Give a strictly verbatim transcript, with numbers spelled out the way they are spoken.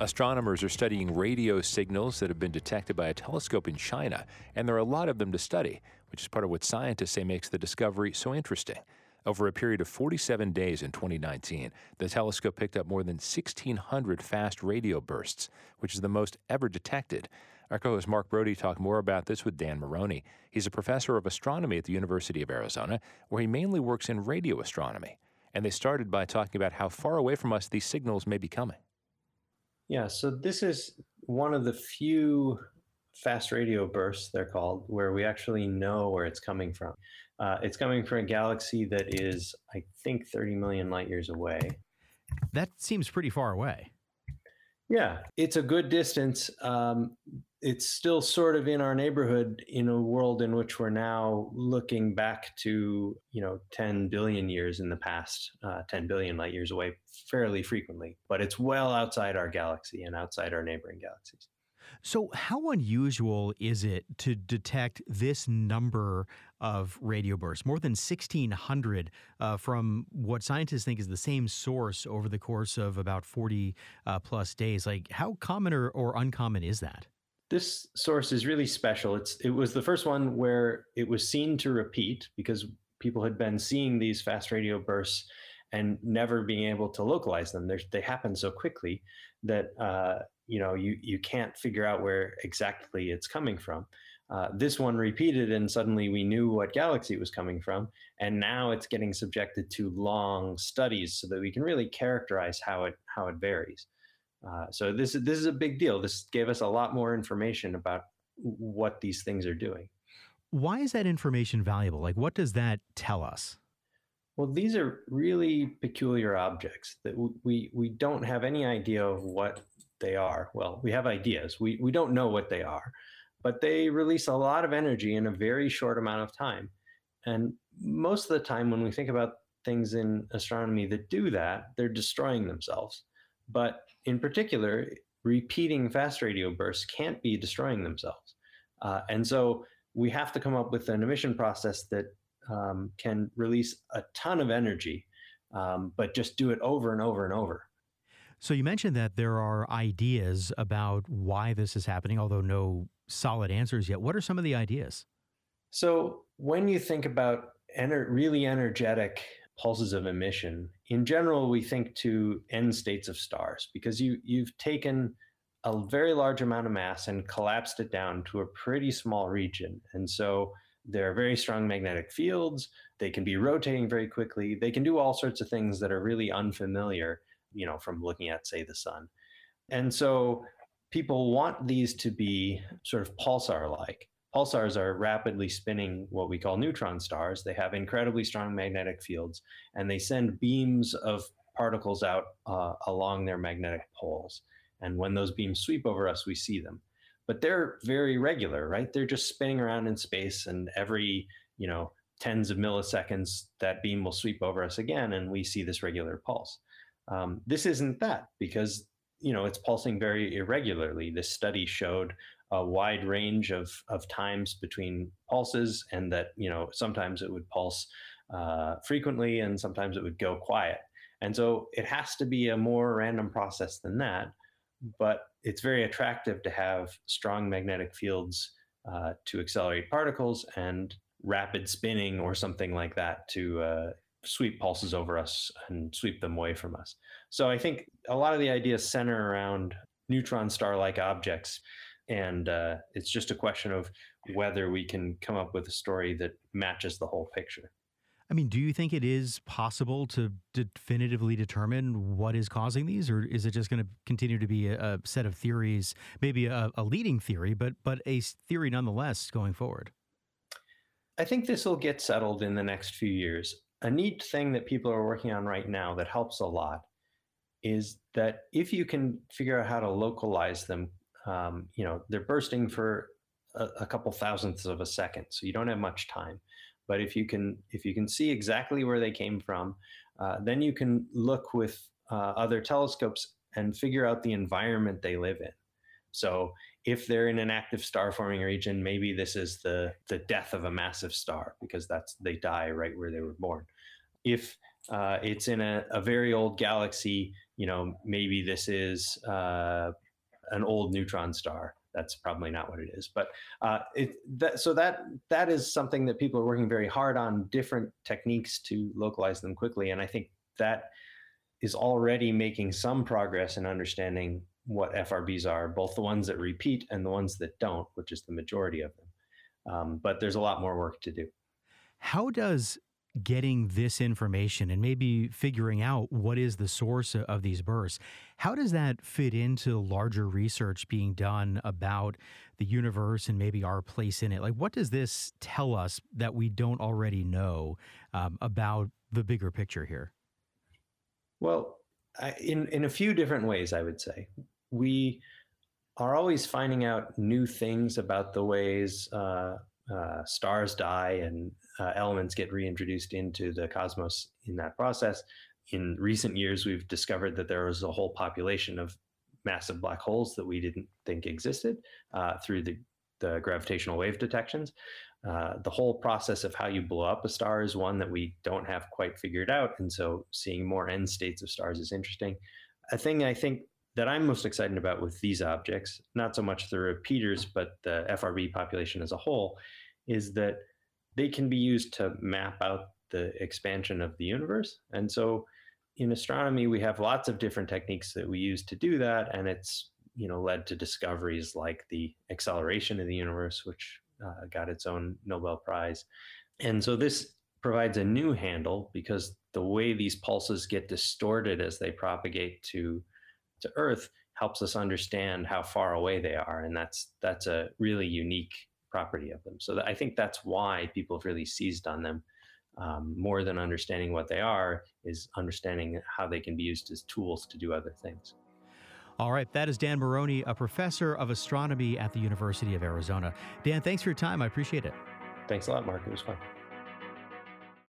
Astronomers are studying radio signals that have been detected by a telescope in China, and there are a lot of them to study, which is part of what scientists say makes the discovery so interesting. Over a period of forty-seven days in twenty nineteen, the telescope picked up more than sixteen hundred fast radio bursts, which is the most ever detected. Our co-host Mark Brody talked more about this with Dan Maroney. He's a professor of astronomy at the University of Arizona, where he mainly works in radio astronomy. And they started by talking about how far away from us these signals may be coming. Yeah, so this is one of the few fast radio bursts, they're called, where we actually know where it's coming from. Uh, it's coming from a galaxy that is, I think, thirty million light years away. That seems pretty far away. Yeah, it's a good distance. Um, it's still sort of in our neighborhood in a world in which we're now looking back to, you know, ten billion years in the past, uh, ten billion light years away fairly frequently. But it's well outside our galaxy and outside our neighboring galaxies. So how unusual is it to detect this number of radio bursts, more than sixteen hundred uh, from what scientists think is the same source over the course of about forty uh, plus days? Like, how common or, or uncommon is that? This source is really special. It's it was the first one where it was seen to repeat because people had been seeing these fast radio bursts and never being able to localize them. They're, they happen so quickly that uh, you know you you can't figure out where exactly it's coming from. Uh, this one repeated, and suddenly we knew what galaxy it was coming from. And now it's getting subjected to long studies so that we can really characterize how it how it varies. Uh, so this this is a big deal. This gave us a lot more information about what these things are doing. Why is that information valuable? Like, what does that tell us? Well, these are really peculiar objects that we we don't have any idea of what they are. Well, we have ideas. We we don't know what they are, but they release a lot of energy in a very short amount of time. And most of the time when we think about things in astronomy that do that, they're destroying themselves. But in particular, repeating fast radio bursts can't be destroying themselves. Uh, and so we have to come up with an emission process that um, can release a ton of energy, um, but just do it over and over and over. So you mentioned that there are ideas about why this is happening, although no solid answers yet. What are some of the ideas? So when you think about ener- really energetic pulses of emission, in general, we think to end states of stars because you, you've taken a very large amount of mass and collapsed it down to a pretty small region. And so there are very strong magnetic fields. They can be rotating very quickly. They can do all sorts of things that are really unfamiliar, you know, from looking at, say, the sun. And so people want these to be sort of pulsar-like. Pulsars are rapidly spinning what we call neutron stars. They have incredibly strong magnetic fields, and they send beams of particles out uh, along their magnetic poles. And when those beams sweep over us, we see them. But they're very regular, right? They're just spinning around in space, and every, you know, tens of milliseconds, that beam will sweep over us again, and we see this regular pulse. Um, this isn't that because, you know, it's pulsing very irregularly. This study showed a wide range of, of times between pulses, and that, you know, sometimes it would pulse uh, frequently and sometimes it would go quiet. And so it has to be a more random process than that, but it's very attractive to have strong magnetic fields uh, to accelerate particles and rapid spinning or something like that to uh, sweep pulses over us and sweep them away from us. So I think a lot of the ideas center around neutron star-like objects. And uh, it's just a question of whether we can come up with a story that matches the whole picture. I mean, do you think it is possible to definitively determine what is causing these, or is it just going to continue to be a, a set of theories, maybe a, a leading theory, but but a theory nonetheless going forward? I think this will get settled in the next few years. A neat thing that people are working on right now that helps a lot is that if you can figure out how to localize them, um, you know, they're bursting for a, a couple thousandths of a second, so you don't have much time. But if you can, if you can see exactly where they came from, uh, then you can look with uh, other telescopes and figure out the environment they live in. So if they're in an active star forming region, maybe this is the, the death of a massive star because that's they die right where they were born. If uh, it's in a, a very old galaxy, you know, maybe this is uh, an old neutron star. That's probably not what it is, but uh, it, that, so that that is something that people are working very hard on, different techniques to localize them quickly. And I think that is already making some progress in understanding what F R Bs are, both the ones that repeat and the ones that don't, which is the majority of them. Um, but there's a lot more work to do. How does getting this information and maybe figuring out what is the source of these bursts, how does that fit into larger research being done about the universe and maybe our place in it? Like, what does this tell us that we don't already know um, about the bigger picture here? Well, I, in, in a few different ways, I would say. We are always finding out new things about the ways uh, uh, stars die and uh, elements get reintroduced into the cosmos in that process. In recent years, we've discovered that there was a whole population of massive black holes that we didn't think existed uh, through the, the gravitational wave detections. Uh, the whole process of how you blow up a star is one that we don't have quite figured out. And so seeing more end states of stars is interesting. A thing I think that I'm most excited about with these objects, not so much the repeaters, but the F R B population as a whole, is that they can be used to map out the expansion of the universe. And so in astronomy, we have lots of different techniques that we use to do that. And it's, you know, led to discoveries like the acceleration of the universe, which uh, got its own Nobel Prize. And so this provides a new handle because the way these pulses get distorted as they propagate to to Earth helps us understand how far away they are. And that's that's a really unique property of them. So that, I think that's why people have really seized on them. Um, more than understanding what they are, is understanding how they can be used as tools to do other things. All right. That is Dan Moroni, a professor of astronomy at the University of Arizona. Dan, thanks for your time. I appreciate it. Thanks a lot, Mark. It was fun.